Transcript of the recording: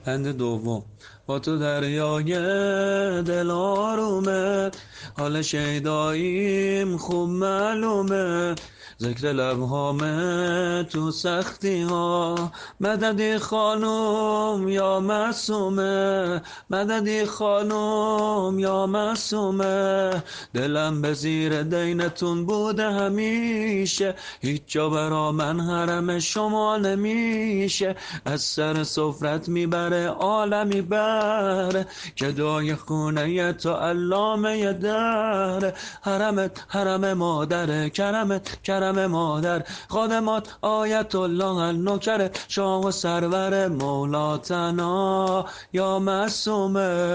بند دوم. با تو دریای دل آرومه، حال شیداییم خوب معلومه، ذکر لبهامه تو سختی ها، مددی خانوم یا معصومه، مددی خانوم یا معصومه، دلم به زیر دینتون بوده همیشه، هیچ جا برا من حرم شما نمیشه، از سر سفرت میبره عالمی بره، که دای خونه تو علامه دره، حرمت حرم مادره، کرمت کرم مادر، خادمات آیت الله النکره، شاه و سرور مولاتنا یا معصومه.